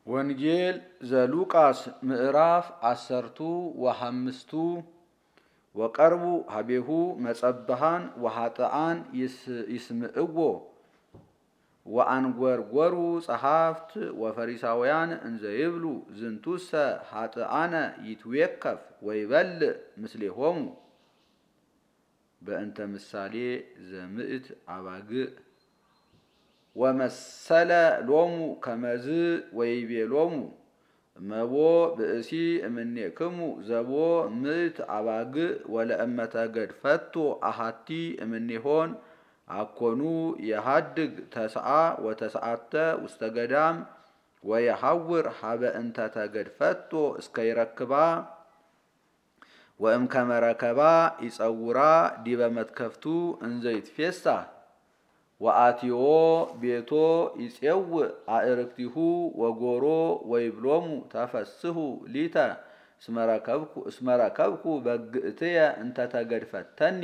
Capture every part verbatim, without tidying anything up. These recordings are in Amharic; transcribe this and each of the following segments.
ወንጌል ዘሉቃስ ምዕራፍ አሰርቱ ወሐምስቱ ወቀርቡ ሀቤሁ መጸብሃን ወኃጥአን ይስምዕዎ ወአንጐርጐሩ ጸሐፍት ወፈሪሳውያን እንዘ ይብሉ ዝንቱሰ ኃጥአነ ይትዌከፍ ወይበልዕ ምስሌሆሙ በእንተ ምሳሌ ዘምዕት አባግዕ ወመሰለ ሎሙ ከመዝ ወይቤሎሙ እመቦ ብእሲ እምኔክሙ ዘቦ ምዕት አባግዕ ወለእመ ተገድፈቶ አሐቲ እምኔሆን አኮኑ የሃድግ ተስዓ ወተስዓተ ውስተ ገዳም ወየሐውር ሀበ እንተ ተገድፈቶ እስከ ይረክባ ወእምከመ ረከባ ይጸውራ ዲበ መትከፍቱ እንዘ ይትፌሳህ ወአትዮ ቤቶ ይጼውዕ አዕርክቲሁ ወጎሮ ወይብሎሙ ተፈስሑ ሊተ እስመ ረከብኩ በግእትየ እንተ ተገድፈተኒ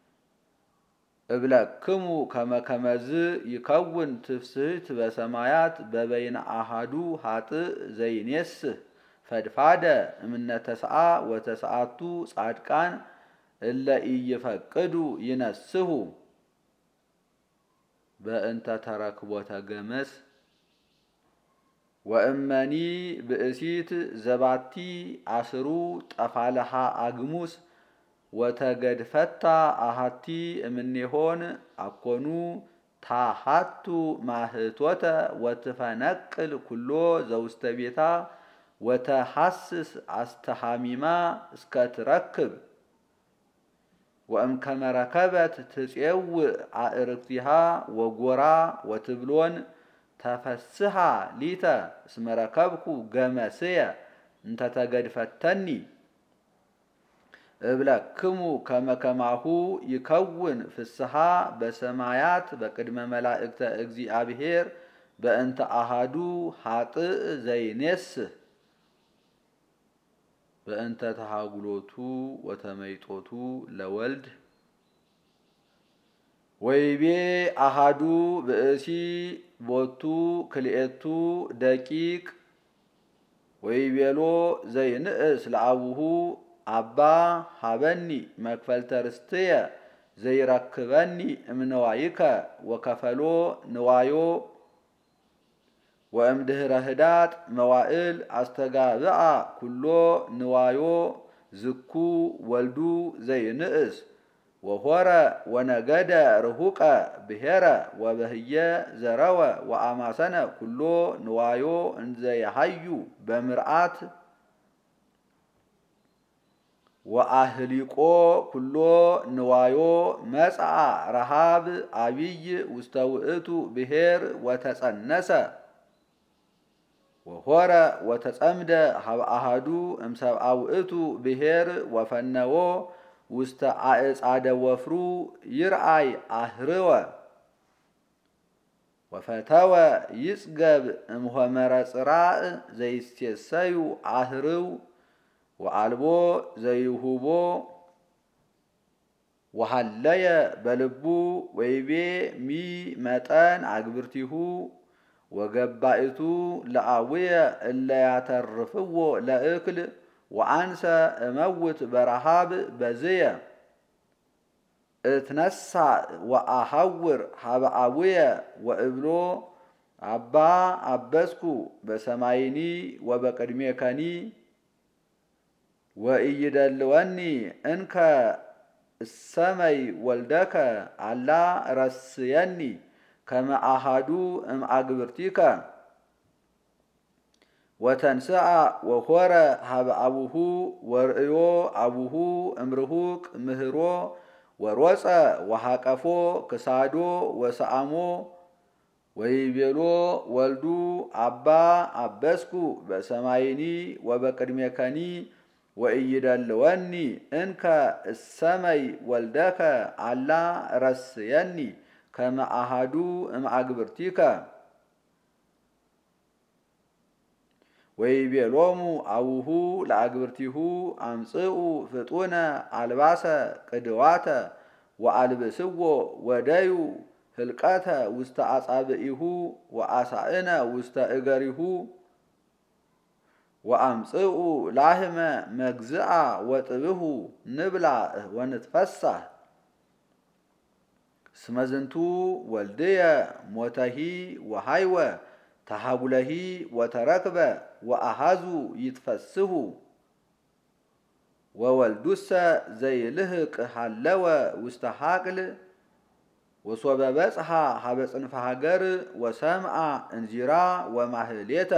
እብለክሙ ከመ ከመዝ ይከውን ትፍስሕት በሰማያት በበይነ አሐዱ ኃጥእ ዘይኔስህ ፈድፋደ እምነ ተስዓ ወተስዓቱ ጻድቃን እለ ኢይፈቅዱ ይነስሑ በእንተ ተረክቦተ ገመስ ወእመኒ ብእሲት ዘባቲ አስሩ ጠፋለሃ አግሙስ ወተገድፈታ አሐቲ እምኔሆን አኮኑ ታሃቱ ማህቶተ ወትፈነቅል ኩሎ ዘውስተ ቤታ ወተሐስስ አስተሃሚማ እስከ ትረክብ ወእምከመ ረከበት ትጼውዕ አዕርክቲሃ ወጎራ ወትብሎን ተፈስሓ ሊተ እስመ ረከብኩ ገመስየ እንተ ተገድፈተኒ እብለክሙ ከመ ከማሁ ይከውን ፍስሓ በሰማያት በቅድመ መላእክተ እግዚአብሔር በእንተ አሐዱ ኃጥእ ዘይኔስህ በእንተ ተሃጉሎቱ ወተመይጦቱ ለወልድ ወይቤ አሐዱ ብእሲ ቦቱ ክልኤቱ ደቂቅ ወይቤሎ ዘይንእስ ለአቡሁ አባ ሀበኒ መክፈልተ ርስትየ ዘይረክበኒ እምነዋይከ ወከፈሎ ንዋዮ ወእምድህረ ህዳጥ መዋእል አስተጋብአ ኩሎ ንዋዮ ዝኩ ወልዱ ዘይንእስ ወሆረ ወነገደ ርሁቀ ብሔረ ወበህየ ዘረወ ወአማሰነ ኩሎ ንዋዮ እንዘ የሐዩ በምርአት ወአህሊቆ ኩሎ ንዋዮ መጽአ ረሃብ አብይ ውስተ ውእቱ ብሔር ወተጸነሰ ወሆረ ወተጸምደ ሀበ አሐዱ እምሰብአ ውእቱ ብሔር ወፈነዎ ውስተ አዕጻደ ወፍሩ ይርአይ አህርወ ወፈተወ ይጽገብ እምሆመረ ጽራእ ዘይስቴሰዩ አህርው ወአልቦ ዘይሁቦ ወሃለየ በልቡ ወይቤ ሚ መጠን አግብርቲሁ ወገባእቱ ለአውየ እለ ያተርፍዎ ለእክል ወአንሰ እመውት በረሃብ በዝየ እትነሳ ወአሐውር ሀበ አቡየ ወእብሎ አባ አበስኩ በሰማይኒ ወበቅድሜከኒ ወኢይደልወኒ እንከ እሰመይ ወልደከ አላ ረስየኒ ከመ አሐዱ እምአግብርቲከ ወተንስአ ወሆረ ሀበ አቡሁ ወርእዮ አቡሁ እምርሁቅ ምህሮ ወሮጸ ወሃቀፎ ክሳዶ ወሰአሞ ወይቤሎ ወልዱ አባ አበስኩ በሰማይኒ ወበቅድሜከኒ ወኢይደልወኒ እንከ እሰመይ ወልደከ አላ ረስየኒ ከመ አሐዱ እምአግብርቲከ ወይቤሎሙ አቡሁ ለአግብርቲሁ አምጽኡ ፍጡነ አልባሰ ቅድዋተ ወአልብስዎ ወደዩ ህልቀተ ውስተ አጻብዒሁ ወአሳእነ ውስተ እገሪሁ ወአምጽኡ ላህመ መግዝአ ወጥብሁ ንብላ ወንትፈሳህ እስመ ዝንቱ ወልድየ ሞተሂ ወሃይወ ተሃጉለሂ ወተረክበ ወአሃዙ ይትፈስሁ ወወልዱሰ ዘይልህቅ ሃለወ ውስተ ሐቅል ወሶበ በጽሐ ሀበ ጽንፈ ሀገር ወሰምዐ እንዚራ ወማህሌተ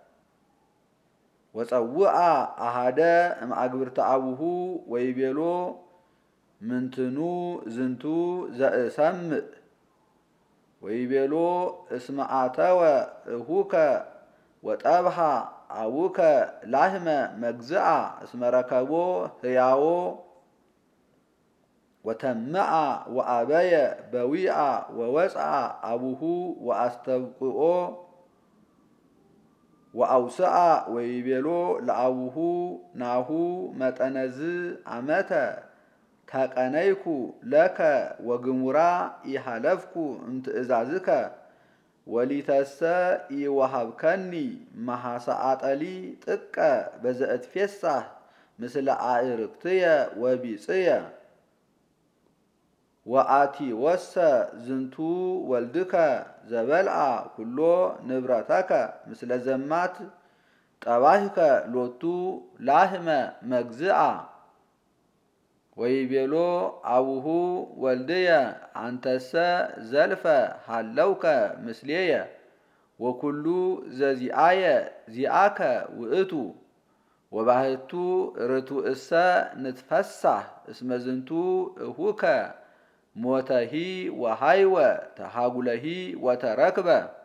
ወፀውአ አሃደ እምአግብርተ አቡሁ ወይቤሎ ምንትኑ ዝንቱ ዘእሰምዕ ወይቤሎ እስመ አተወ እሁከ ወጠብሐ አቡከ ላህመ መግዝአ እስመ ረከቦ ህያዎ ወተምዐ ወአበየ በዊአ ወወፅአ አቡሁ ወአስተብቅኦ ወአውስአ ወይቤሎ ለአቡሁ ናሁ መጠነዝ አመተ ተቀነይኩ ለከ ወግሙራ ኢሃለፍኩ እምትእዛዝከ ወሊተሰ ኢወሃብከኒ መሐሰአጠሊ ጥቀ በዘእትፌሳህ ምስለ አዕርክትየ ወቢጽየ ወአቲ ወሰ ዝንቱ ወልድከ ዘበልአ ኩሎ ንብረተከ ምስለ ዘማት ጠባህከ ሎቱ ላህመ መግዝአ ወይቤሎ አቡሁ ወልድየ አንተሰ ዘልፈ ሃለውከ ምስሌየ ወኩሉ ዘዚአየ ዚአከ ውእቱ ወባህቱ ርቱእሰ ንትፈሳህ እስመ ዝንቱ እሁከ ሞተሂ ወሃይወ ተሃጉለሂ ወተረክበ